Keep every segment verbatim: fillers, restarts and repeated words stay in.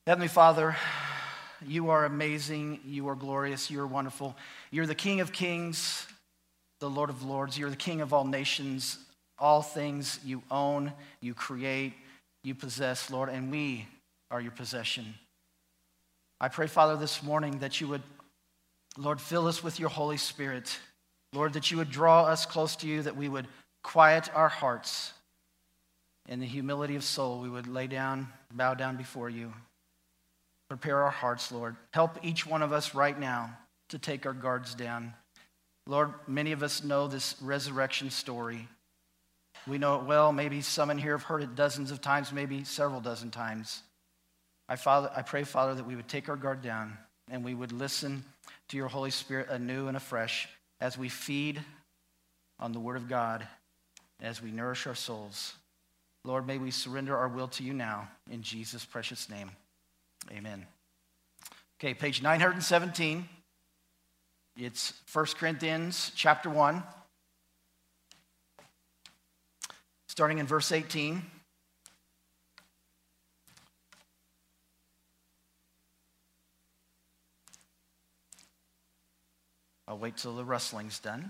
Heavenly Father, you are amazing, you are glorious, you are wonderful. You're the King of kings, the Lord of lords. You're the King of all nations. All things you own, you create, you possess, Lord, and we are your possession. I pray, Father, this morning that you would, Lord, fill us with your Holy Spirit. Lord, that you would draw us close to you, that we would quiet our hearts. In the humility of soul, we would lay down, bow down before you. Prepare our hearts, Lord. Help each one of us right now to take our guards down. Lord, many of us know this resurrection story. We know it well. Maybe some in here have heard it dozens of times, maybe several dozen times. I, Father, I pray, Father, that we would take our guard down and we would listen to your Holy Spirit anew and afresh as we feed on the Word of God, as we nourish our souls. Lord, may we surrender our will to you now in Jesus' precious name. Amen. Okay, page nine seventeen. It's First Corinthians chapter one. Starting in verse eighteen. I'll wait till the rustling's done.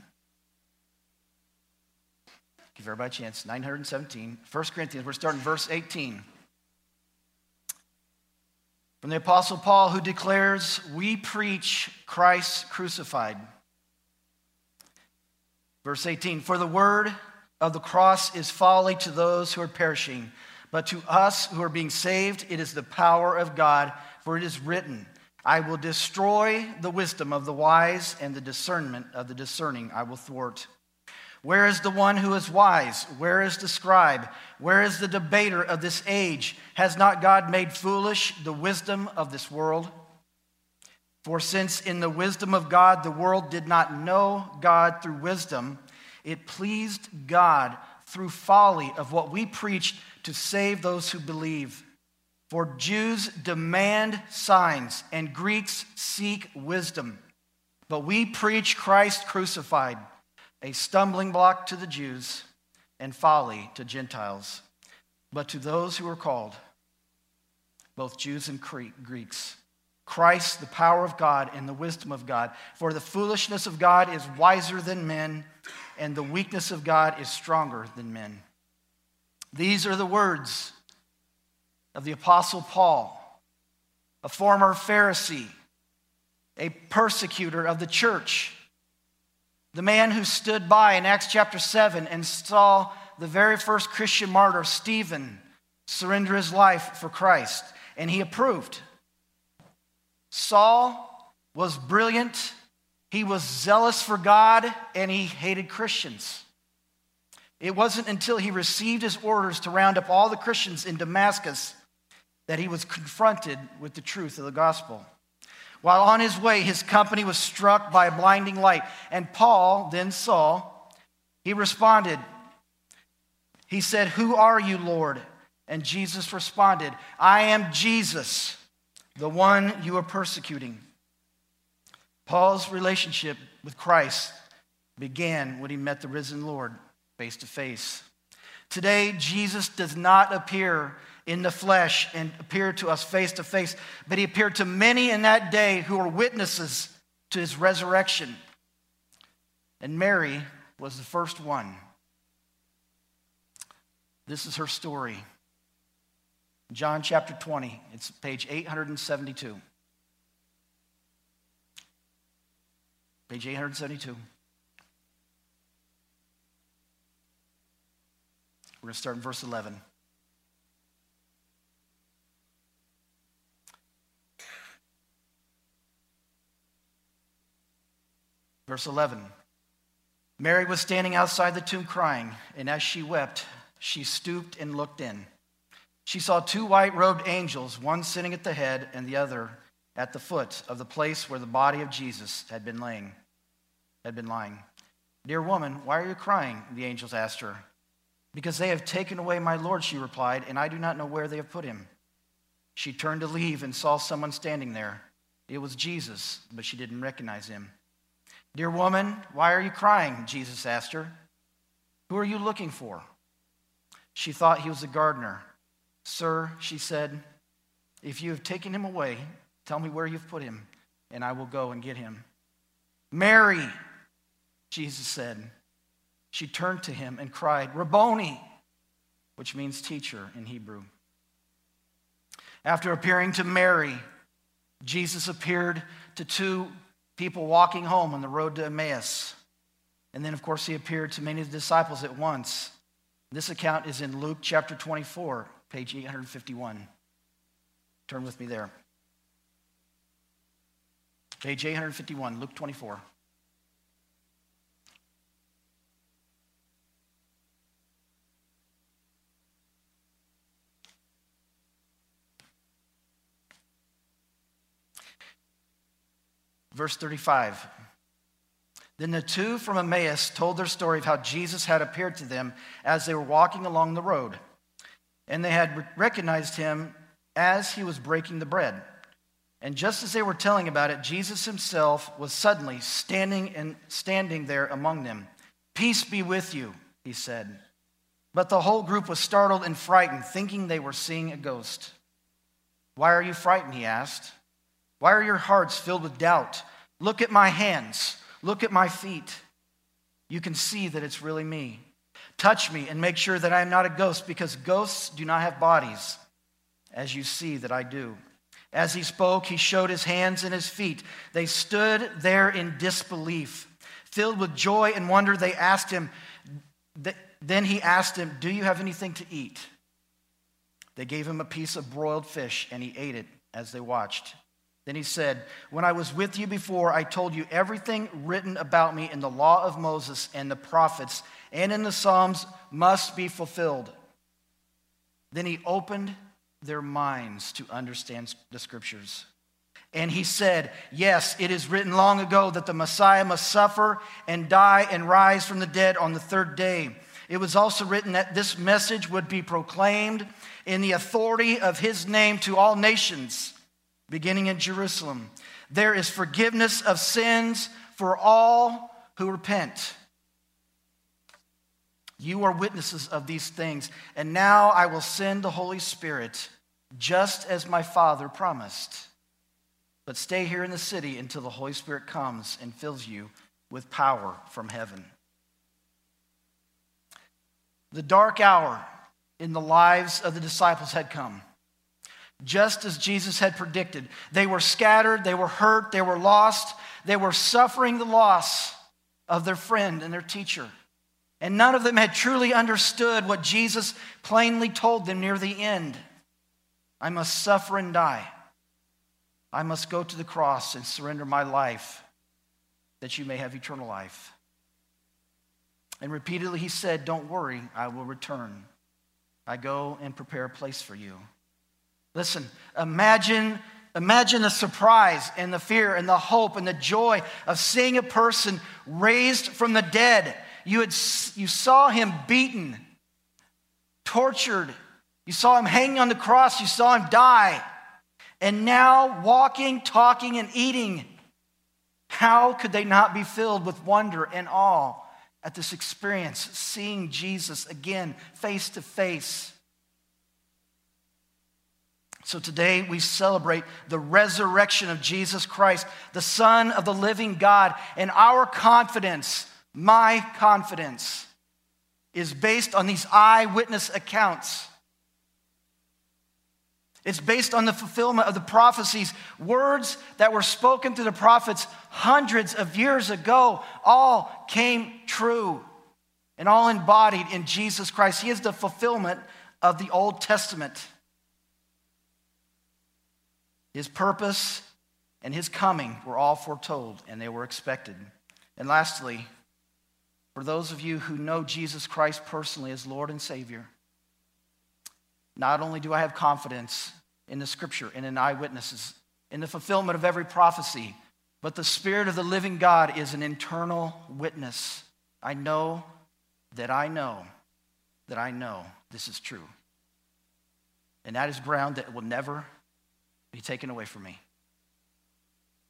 Give everybody a chance. nine seventeen. First Corinthians, we're starting verse eighteen. From the Apostle Paul, who declares, "We preach Christ crucified." Verse eighteen, "For the word of the cross is folly to those who are perishing, but to us who are being saved, it is the power of God. For it is written, I will destroy the wisdom of the wise, and the discernment of the discerning I will thwart. Where is the one who is wise? Where is the scribe? Where is the debater of this age? Has not God made foolish the wisdom of this world? For since in the wisdom of God the world did not know God through wisdom, it pleased God through folly of what we preached to save those who believe. For Jews demand signs, and Greeks seek wisdom. But we preach Christ crucified, a stumbling block to the Jews and folly to Gentiles. But to those who are called, both Jews and Greeks, Christ, the power of God and the wisdom of God. For the foolishness of God is wiser than men, and the weakness of God is stronger than men." These are the words of the Apostle Paul, a former Pharisee, a persecutor of the church, the man who stood by in Acts chapter seven and saw the very first Christian martyr, Stephen, surrender his life for Christ, and he approved. Saul was brilliant, he was zealous for God, and he hated Christians. It wasn't until he received his orders to round up all the Christians in Damascus that he was confronted with the truth of the gospel. While on his way, his company was struck by a blinding light. And Paul then saw, he responded. He said, "Who are you, Lord?" And Jesus responded, "I am Jesus, the one you are persecuting." Paul's relationship with Christ began when he met the risen Lord face to face. Today, Jesus does not appear in the flesh and appear to us face to face, but he appeared to many in that day who were witnesses to his resurrection. And Mary was the first one. This is her story. John chapter twenty, it's page eight seventy-two. Page eight seventy-two. We're going to start in verse eleven. Verse eleven. Mary was standing outside the tomb crying, and as she wept, she stooped and looked in. She saw two white-robed angels, one sitting at the head and the other at the foot of the place where the body of Jesus had been laying, had been lying. "Dear woman, why are you crying?" the angels asked her. "Because they have taken away my Lord," she replied, "and I do not know where they have put him." She turned to leave and saw someone standing there. It was Jesus, but she didn't recognize him. "Dear woman, why are you crying?" Jesus asked her. "Who are you looking for?" She thought he was a gardener. "Sir," she said, If you have taken him away, tell me where you've put him, and I will go and get him." "Mary," Jesus said. She turned to him and cried, "Rabboni," which means teacher in Hebrew. After appearing to Mary, Jesus appeared to two people walking home on the road to Emmaus. And then, of course, he appeared to many of the disciples at once. This account is in Luke chapter twenty-four, page eight hundred fifty-one. Turn with me there. Page eight hundred fifty-one, Luke twenty-four. Verse thirty-five. Then the two from Emmaus told their story of how Jesus had appeared to them as they were walking along the road. And they had recognized him as he was breaking the bread. And just as they were telling about it, Jesus himself was suddenly standing and standing there among them. "Peace be with you," he said. But the whole group was startled and frightened, thinking they were seeing a ghost. "Why are you frightened?" he asked. "Why are your hearts filled with doubt? Look at my hands. Look at my feet. You can see that it's really me. Touch me and make sure that I am not a ghost, because ghosts do not have bodies, as you see that I do." As he spoke, he showed his hands and his feet. They stood there in disbelief. Filled with joy and wonder, they asked him, then he asked him, "Do you have anything to eat?" They gave him a piece of broiled fish, and he ate it as they watched. Then he said, "When I was with you before, I told you everything written about me in the law of Moses and the prophets and in the Psalms must be fulfilled." Then he opened their minds to understand the scriptures. And he said, "Yes, it is written long ago that the Messiah must suffer and die and rise from the dead on the third day. It was also written that this message would be proclaimed in the authority of his name to all nations, beginning in Jerusalem. There is forgiveness of sins for all who repent. You are witnesses of these things, and now I will send the Holy Spirit, just as my Father promised. But stay here in the city until the Holy Spirit comes and fills you with power from heaven." The dark hour in the lives of the disciples had come. Just as Jesus had predicted, they were scattered, they were hurt, they were lost, they were suffering the loss of their friend and their teacher. And none of them had truly understood what Jesus plainly told them near the end. "I must suffer and die. I must go to the cross and surrender my life that you may have eternal life." And repeatedly he said, "Don't worry, I will return. I go and prepare a place for you." Listen, imagine, imagine the surprise and the fear and the hope and the joy of seeing a person raised from the dead. You had, you saw him beaten, tortured. You saw him hanging on the cross. You saw him die. And now walking, talking, and eating. How could they not be filled with wonder and awe at this experience, seeing Jesus again face to face? So today we celebrate the resurrection of Jesus Christ, the Son of the living God. And our confidence, my confidence, is based on these eyewitness accounts. It's based on the fulfillment of the prophecies, words that were spoken to the prophets hundreds of years ago, all came true and all embodied in Jesus Christ. He is the fulfillment of the Old Testament. His purpose and his coming were all foretold, and they were expected. And lastly, for those of you who know Jesus Christ personally as Lord and Savior, not only do I have confidence in the scripture and in eyewitnesses, in the fulfillment of every prophecy, but the Spirit of the living God is an internal witness. I know that I know that I know this is true. And that is ground that will never be taken away from me.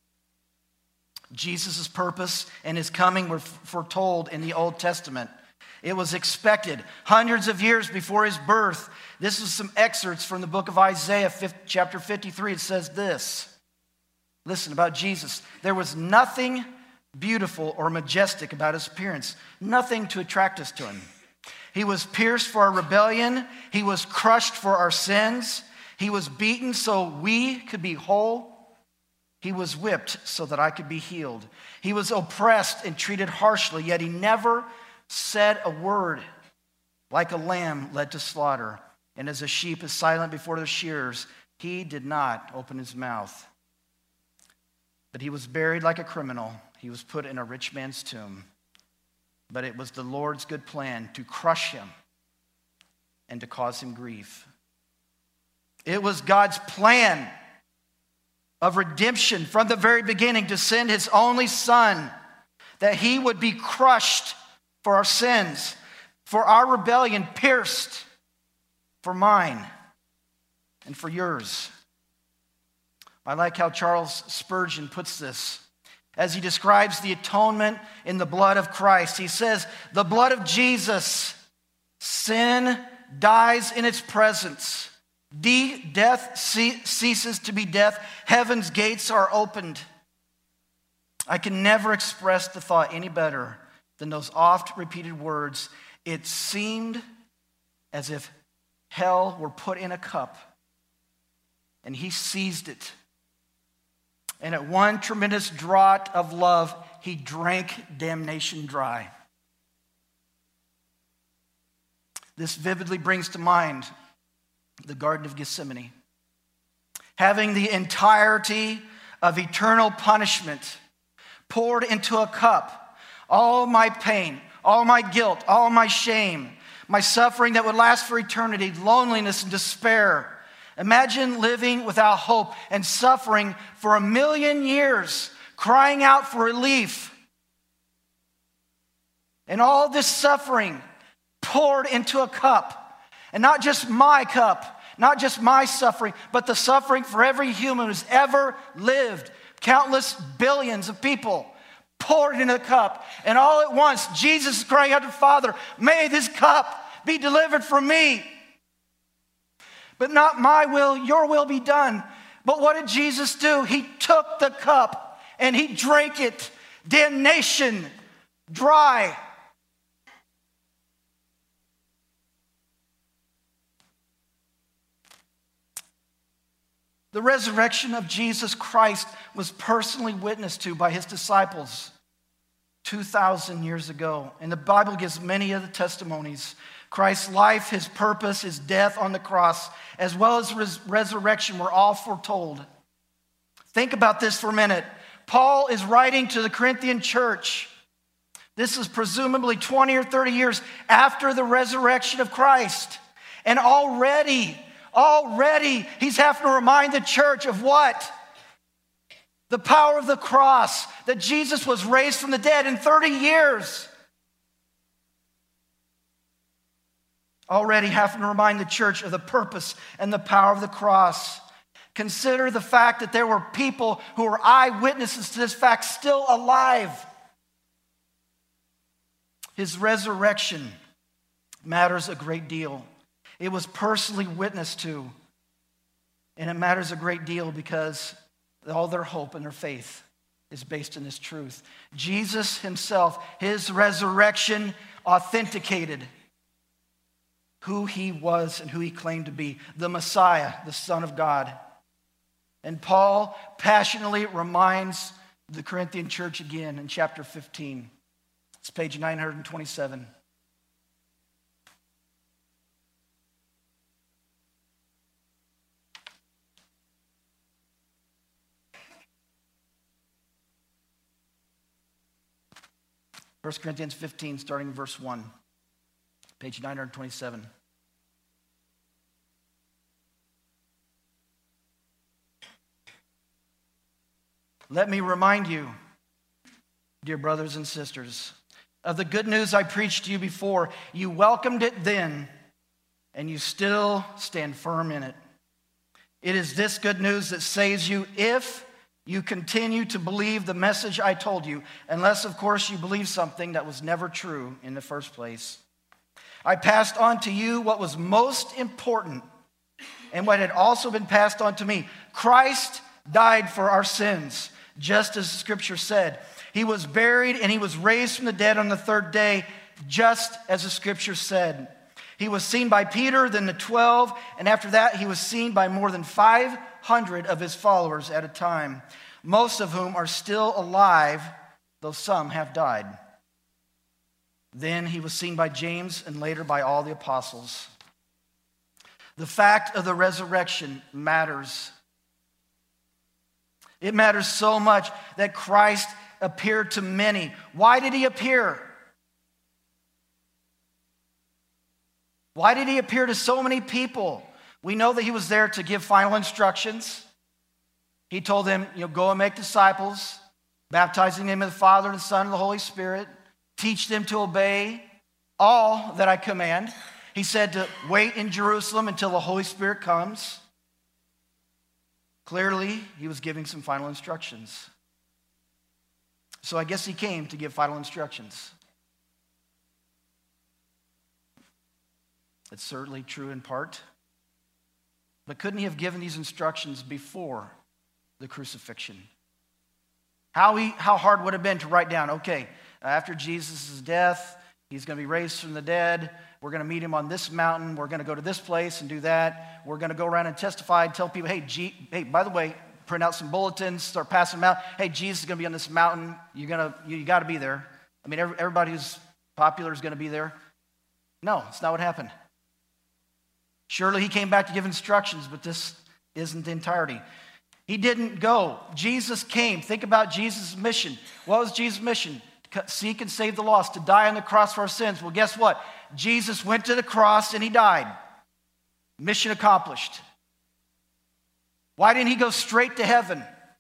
Jesus' purpose and his coming were foretold in the Old Testament. It was expected hundreds of years before his birth. This is some excerpts from the book of Isaiah, chapter fifty-three. It says this. Listen about Jesus. There was nothing beautiful or majestic about his appearance, nothing to attract us to him. He was pierced for our rebellion. He was crushed for our sins. He was beaten so we could be whole. He was whipped so that I could be healed. He was oppressed and treated harshly, yet he never said a word. Like a lamb led to slaughter, and as a sheep is silent before the shearers, he did not open his mouth. But he was buried like a criminal. He was put in a rich man's tomb. But it was the Lord's good plan to crush him and to cause him grief. It was God's plan of redemption from the very beginning to send his only son, that he would be crushed for our sins, for our rebellion, pierced for mine and for yours. I like how Charles Spurgeon puts this as he describes the atonement in the blood of Christ. He says, the blood of Jesus, sin dies in its presence. De- death ce- ceases to be death. Heaven's gates are opened. I can never express the thought any better than those oft repeated words. It seemed as if hell were put in a cup, and he seized it. And at one tremendous draught of love, he drank damnation dry. This vividly brings to mind the Garden of Gethsemane. Having the entirety of eternal punishment poured into a cup, all my pain, all my guilt, all my shame, my suffering that would last for eternity, loneliness and despair. Imagine living without hope and suffering for a million years, crying out for relief. And all this suffering poured into a cup. And not just my cup, not just my suffering, but the suffering for every human who's ever lived. Countless billions of people poured in a cup. And all at once, Jesus is crying out to the Father, may this cup be delivered from me. But not my will, your will be done. But what did Jesus do? He took the cup and he drank it. Damnation dry. The resurrection of Jesus Christ was personally witnessed to by his disciples two thousand years ago. And the Bible gives many of the testimonies. Christ's life, his purpose, his death on the cross, as well as his resurrection were all foretold. Think about this for a minute. Paul is writing to the Corinthian church. This is presumably twenty or thirty years after the resurrection of Christ. And already, already, he's having to remind the church of what? The power of the cross, that Jesus was raised from the dead in thirty years. Already having to remind the church of the purpose and the power of the cross. Consider the fact that there were people who were eyewitnesses to this fact still alive. His resurrection matters a great deal. It was personally witnessed to. And it matters a great deal because all their hope and their faith is based in this truth. Jesus himself, his resurrection authenticated who he was and who he claimed to be, the Messiah, the Son of God. And Paul passionately reminds the Corinthian church again in chapter fifteen. It's page nine twenty-seven. First Corinthians fifteen, starting in verse one. Page nine twenty-seven. Let me remind you, dear brothers and sisters, of the good news I preached to you before. You welcomed it then, and you still stand firm in it. It is this good news that saves you if you continue to believe the message I told you, unless, of course, you believe something that was never true in the first place. I passed on to you what was most important and what had also been passed on to me. Christ died for our sins, just as the Scripture said. He was buried and he was raised from the dead on the third day, just as the Scripture said. He was seen by Peter, then the twelve, and after that he was seen by more than five hundred of his followers at a time, most of whom are still alive, though some have died. Then he was seen by James and later by all the apostles. The fact of the resurrection matters. It matters so much that Christ appeared to many. Why did he appear? Why did he appear to so many people? We know that he was there to give final instructions. He told them, you know, go and make disciples, baptizing them in the Father, and the Son, and the Holy Spirit. Teach them to obey all that I command. He said to wait in Jerusalem until the Holy Spirit comes. Clearly, he was giving some final instructions. So I guess he came to give final instructions. It's certainly true in part. But couldn't he have given these instructions before the crucifixion? How, he, how hard would it have been to write down, okay, after Jesus' death, he's going to be raised from the dead. We're going to meet him on this mountain. We're going to go to this place and do that. We're going to go around and testify and tell people, hey, G- hey, by the way, print out some bulletins, start passing them out. Hey, Jesus is going to be on this mountain. You're going to, you, you got to be there. I mean, every, everybody who's popular is going to be there. No, it's not what happened. Surely he came back to give instructions, but this isn't the entirety. He didn't go. Jesus came. Think about Jesus' mission. What was Jesus' mission? Seek and save the lost, to die on the cross for our sins. Well, guess what? Jesus went to the cross and he died. Mission accomplished. Why didn't he go straight to heaven?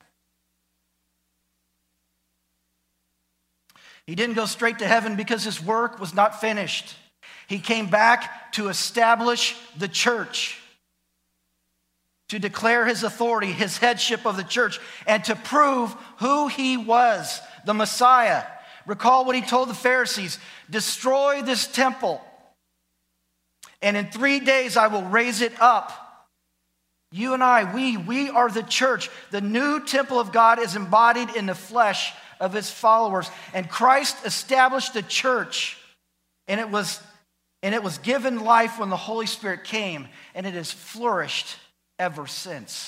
He didn't go straight to heaven because his work was not finished. He came back to establish the church, to declare his authority, his headship of the church, and to prove who he was, the Messiah. Recall what he told the Pharisees, destroy this temple, and in three days I will raise it up. You and I, we, we are the church. The new temple of God is embodied in the flesh of his followers. And Christ established the church, and it was, and it was given life when the Holy Spirit came, and it has flourished ever since.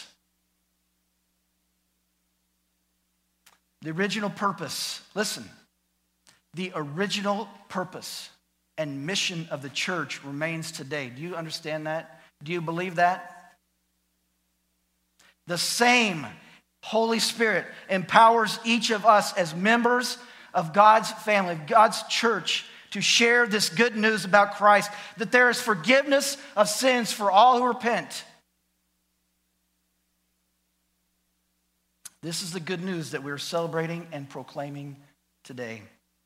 The original purpose, listen, the original purpose and mission of the church remains today. Do you understand that? Do you believe that? The same Holy Spirit empowers each of us as members of God's family, of God's church, to share this good news about Christ, that there is forgiveness of sins for all who repent. This is the good news that we're celebrating and proclaiming today.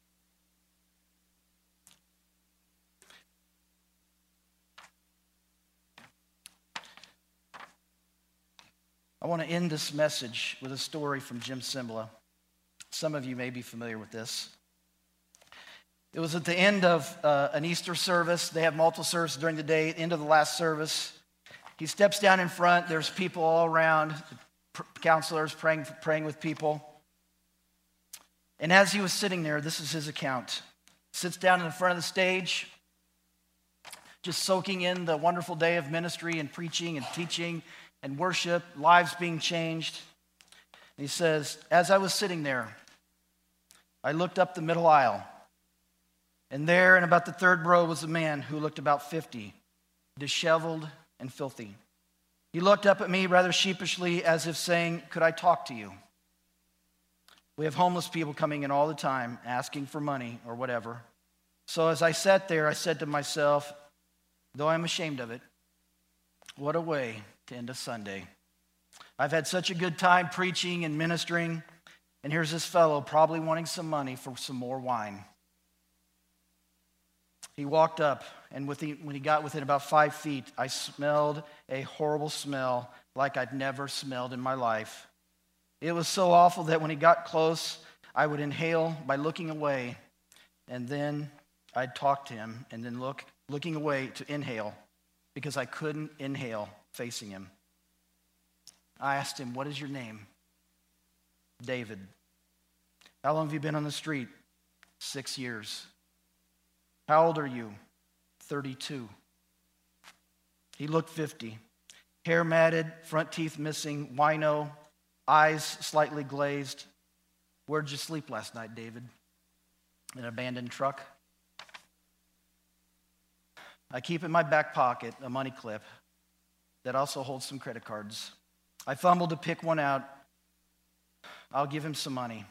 I want to end this message with a story from Jim Cymbala. Some of you may be familiar with this. It was at the end of uh, an Easter service. They have multiple services during the day. End of the last service, he steps down in front. There's people all around, counselors praying, praying with people. And as he was sitting there, this is his account. Sits down in the front of the stage, just soaking in the wonderful day of ministry and preaching and teaching and worship, lives being changed. And he says, as I was sitting there, I looked up the middle aisle, and there in about the third row was a man who looked about fifty, disheveled and filthy. He looked up at me rather sheepishly as if saying, could I talk to you? We have homeless people coming in all the time asking for money or whatever. So as I sat there, I said to myself, though I'm ashamed of it, what a way to end a Sunday. I've had such a good time preaching and ministering, and here's this fellow probably wanting some money for some more wine. He walked up, and with the, when he got within about five feet, I smelled a horrible smell like I'd never smelled in my life. It was so awful that when he got close, I would inhale by looking away, and then I'd talk to him, and then look looking away to inhale because I couldn't inhale facing him. I asked him, "What is your name?" "David." "How long have you been on the street?" "Six years." "How old are you?" thirty-two. He looked fifty. Hair matted, front teeth missing, wino, eyes slightly glazed. "Where'd you sleep last night, David?" "In an abandoned truck." I keep in my back pocket a money clip that also holds some credit cards. I fumbled to pick one out. I'll give him some money.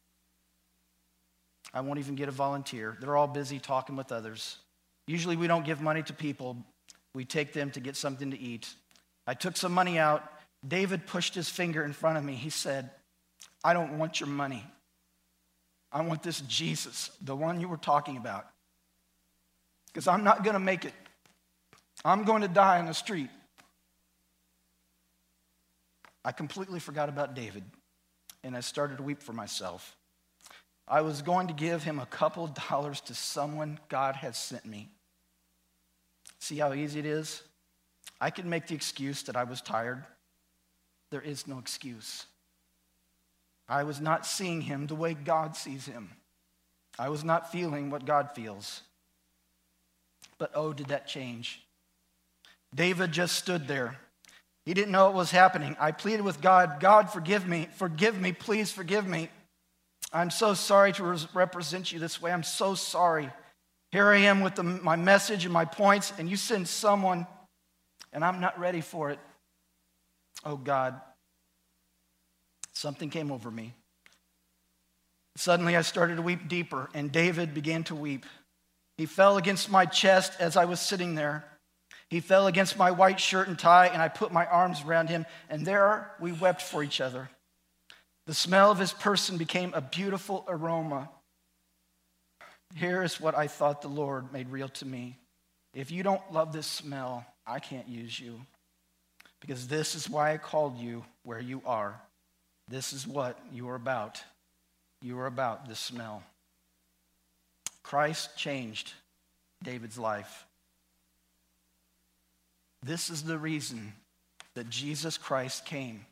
I won't even get a volunteer. They're all busy talking with others. Usually we don't give money to people. We take them to get something to eat. I took some money out. David pushed his finger in front of me. He said, "I don't want your money. I want this Jesus, the one you were talking about. Because I'm not going to make it. I'm going to die on the street." I completely forgot about David, and I started to weep for myself. I was going to give him a couple of dollars to someone God had sent me. See how easy it is? I could make the excuse that I was tired. There is no excuse. I was not seeing him the way God sees him. I was not feeling what God feels. But oh, did that change? David just stood there. He didn't know what was happening. I pleaded with God, "God, forgive me, forgive me, please forgive me. I'm so sorry to res- represent you this way. I'm so sorry. Here I am with the, my message and my points, and you send someone, and I'm not ready for it. Oh, God." Something came over me. Suddenly, I started to weep deeper, and David began to weep. He fell against my chest as I was sitting there. He fell against my white shirt and tie, and I put my arms around him, and there we wept for each other. The smell of his person became a beautiful aroma. Here is what I thought the Lord made real to me. If you don't love this smell, I can't use you. Because this is why I called you where you are. This is what you are about. You are about this smell. Christ changed David's life. This is the reason that Jesus Christ came.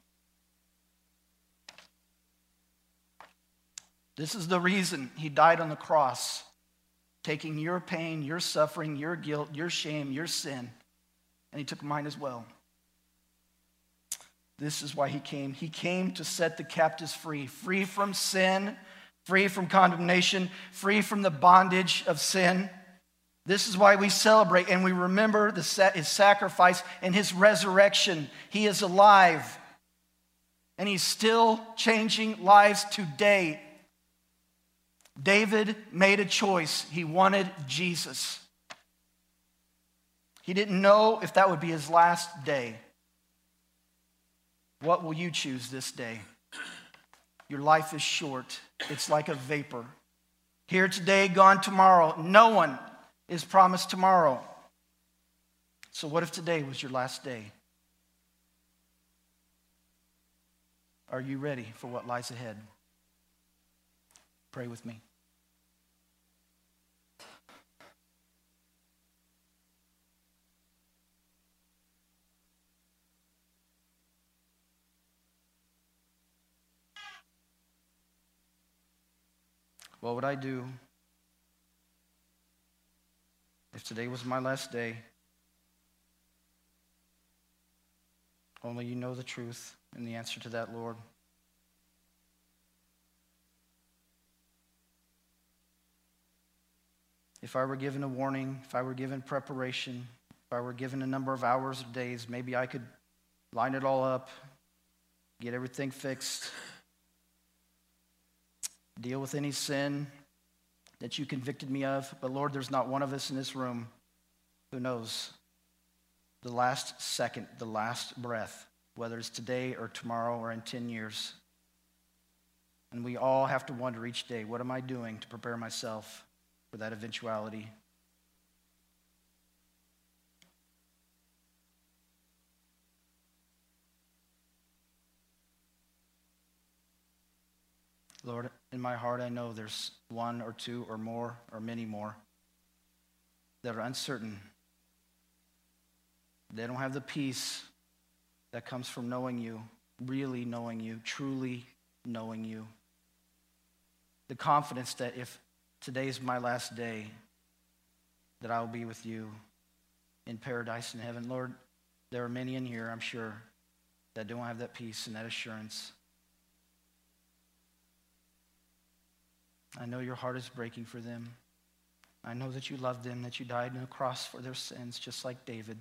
This is the reason he died on the cross, taking your pain, your suffering, your guilt, your shame, your sin, and he took mine as well. This is why he came. He came to set the captives free, free from sin, free from condemnation, free from the bondage of sin. This is why we celebrate and we remember the, his sacrifice and his resurrection. He is alive, and he's still changing lives today. David made a choice. He wanted Jesus. He didn't know if that would be his last day. What will you choose this day? Your life is short. It's like a vapor. Here today, gone tomorrow. No one is promised tomorrow. So what if today was your last day? Are you ready for what lies ahead? Pray with me. What would I do if today was my last day? Only you know the truth and the answer to that, Lord. If I were given a warning, if I were given preparation, if I were given a number of hours or days, maybe I could line it all up, get everything fixed, deal with any sin that you convicted me of. But Lord, there's not one of us in this room who knows the last second, the last breath, whether it's today or tomorrow or in ten years. And we all have to wonder each day, what am I doing to prepare myself for that eventuality? Lord, in my heart, I know there's one or two or more or many more that are uncertain. They don't have the peace that comes from knowing you, really knowing you, truly knowing you. The confidence that if today's my last day, that I will be with you in paradise in heaven. Lord, there are many in here, I'm sure, that don't have that peace and that assurance. I know your heart is breaking for them. I know that you love them, that you died on the cross for their sins, just like David.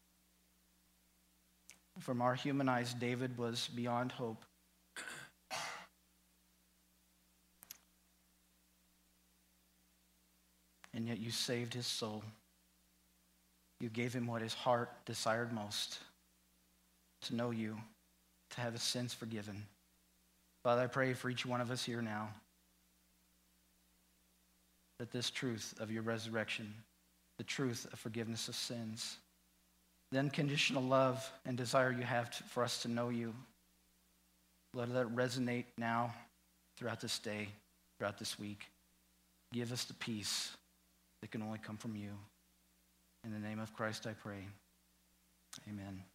From our human eyes, David was beyond hope. And yet you saved his soul. You gave him what his heart desired most, to know you, to have his sins forgiven. Father, I pray for each one of us here now that this truth of your resurrection, the truth of forgiveness of sins, the unconditional love and desire you have to, for us to know you, let that resonate now throughout this day, throughout this week. Give us the peace that can only come from you. In the name of Christ I pray. Amen.